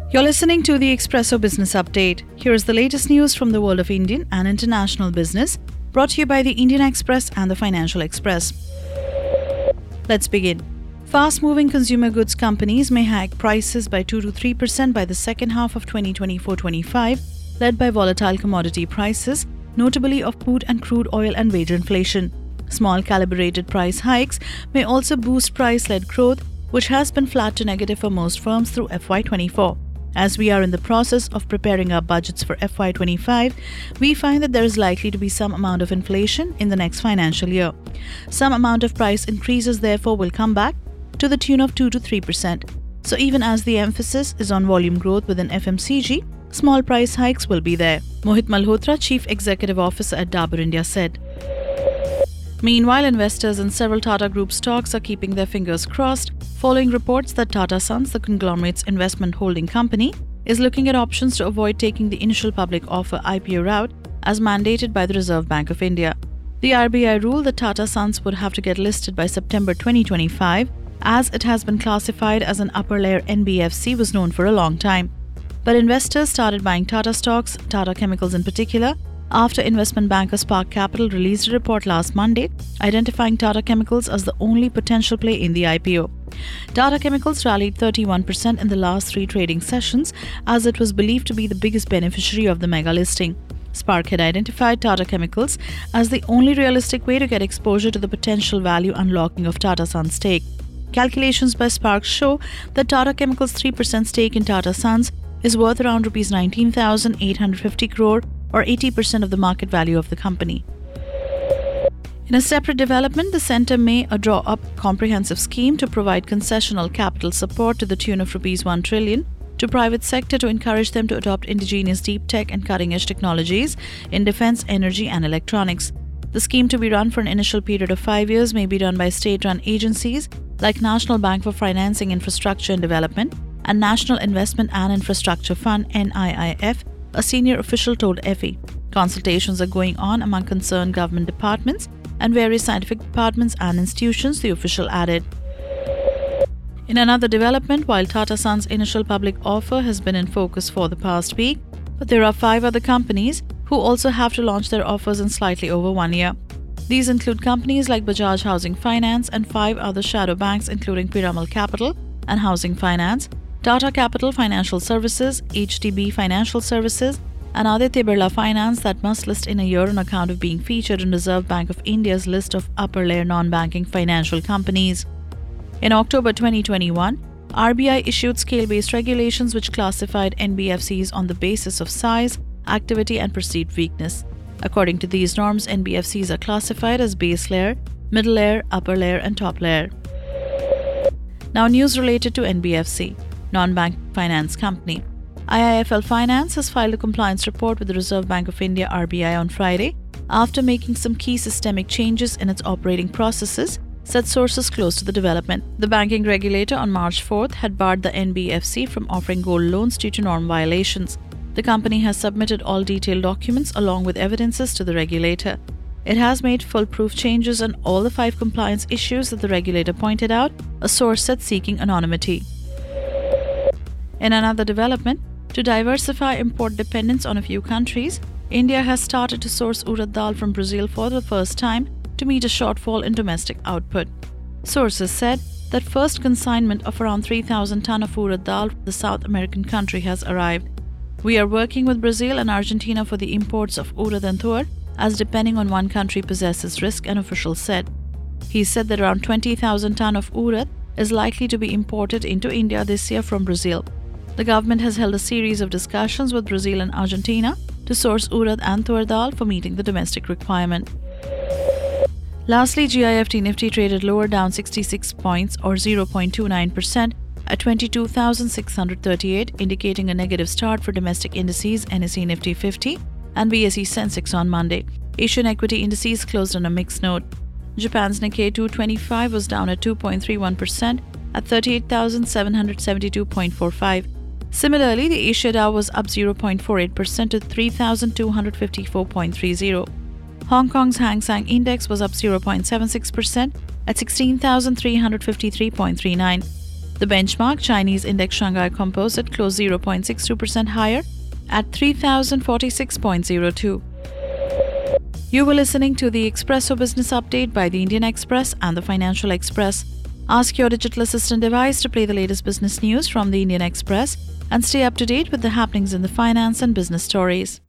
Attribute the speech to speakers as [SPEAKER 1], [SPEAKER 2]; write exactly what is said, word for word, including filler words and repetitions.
[SPEAKER 1] You're listening to the Expresso Business Update. Here is the latest news from the world of Indian and international business, brought to you by the Indian Express and the Financial Express. Let's begin. Fast-moving consumer goods companies may hike prices by two to three percent by the second half of twenty twenty-four twenty-five, led by volatile commodity prices, notably of food and crude oil and wage inflation. Small calibrated price hikes may also boost price-led growth, which has been flat to negative for most firms through F Y twenty-four. As we are in the process of preparing our budgets for F Y twenty-five, we find that there is likely to be some amount of inflation in the next financial year. Some amount of price increases therefore will come back to the tune of two to three percent. So even as the emphasis is on volume growth within F M C G, small price hikes will be there. Mohit Malhotra, Chief Executive Officer at Dabur India, said. Meanwhile, investors in several Tata Group stocks are keeping their fingers crossed following reports that Tata Sons, the conglomerate's investment holding company, is looking at options to avoid taking the initial public offer I P O route as mandated by the Reserve Bank of India. The R B I ruled that Tata Sons would have to get listed by September twenty twenty-five, as it has been classified as an upper layer N B F C was known for a long time. But investors started buying Tata stocks, Tata Chemicals in particular, after investment banker Spark Capital released a report last Monday identifying Tata Chemicals as the only potential play in the I P O. Tata Chemicals rallied thirty-one percent in the last three trading sessions as it was believed to be the biggest beneficiary of the mega listing. Spark had identified Tata Chemicals as the only realistic way to get exposure to the potential value unlocking of Tata Sons' stake. Calculations by Spark show that Tata Chemicals' three percent stake in Tata Sons is worth around rupees nineteen thousand eight hundred fifty crore or eighty percent of the market value of the company. In a separate development, the centre may draw up a comprehensive scheme to provide concessional capital support to the tune of rupees one trillion to private sector to encourage them to adopt indigenous deep tech and cutting-edge technologies in defence, energy and electronics. The scheme, to be run for an initial period of five years, may be done by state-run agencies like National Bank for Financing Infrastructure and Development and National Investment and Infrastructure Fund N I I F, a senior official told F E. Consultations are going on among concerned government departments and various scientific departments and institutions, the official added. In another development, while Tata Sons' initial public offer has been in focus for the past week, but there are five other companies who also have to launch their offers in slightly over one year. These include companies like Bajaj Housing Finance and five other shadow banks including Piramal Capital and Housing Finance, Tata Capital Financial Services, H D B Financial Services, and Aditya Birla Finance that must list in a year on account of being featured in Reserve Bank of India's list of upper-layer non-banking financial companies. In October twenty twenty-one, R B I issued scale-based regulations which classified N B F Cs on the basis of size, activity and perceived weakness. According to these norms, N B F Cs are classified as base layer, middle layer, upper layer and top layer. Now news related to N B F C. Non-bank finance company. I I F L Finance has filed a compliance report with the Reserve Bank of India R B I on Friday after making some key systemic changes in its operating processes, said sources close to the development. The banking regulator on March fourth had barred the N B F C from offering gold loans due to norm violations. The company has submitted all detailed documents along with evidences to the regulator. It has made foolproof changes on all the five compliance issues that the regulator pointed out, a source said seeking anonymity. In another development, to diversify import dependence on a few countries, India has started to source urad dal from Brazil for the first time to meet a shortfall in domestic output. Sources said that first consignment of around three thousand tonnes of urad dal from the South American country has arrived. We are working with Brazil and Argentina for the imports of urad and tur, as depending on one country possesses risk, an official said. He said that around twenty thousand tonnes of urad is likely to be imported into India this year from Brazil. The government has held a series of discussions with Brazil and Argentina to source urad and tur dal for meeting the domestic requirement. Lastly, G I F T Nifty traded lower, down sixty-six points or zero point two nine percent at twenty-two thousand six hundred thirty-eight, indicating a negative start for domestic indices N S E Nifty fifty and B S E Sensex on Monday. Asian equity indices closed on a mixed note. Japan's Nikkei two twenty-five was down at two point three one percent at thirty-eight thousand seven hundred seventy-two point four five. Similarly, the Asia Dow was up zero point four eight percent to three thousand two hundred fifty-four point three zero. Hong Kong's Hang Seng Index was up zero point seven six percent at sixteen thousand three hundred fifty-three point three nine. The benchmark Chinese index Shanghai Composite closed zero point six two percent higher at three thousand forty-six point zero two. You were listening to the Expresso Business Update by the Indian Express and the Financial Express. Ask your digital assistant device to play the latest business news from the Indian Express and stay up to date with the happenings in the finance and business stories.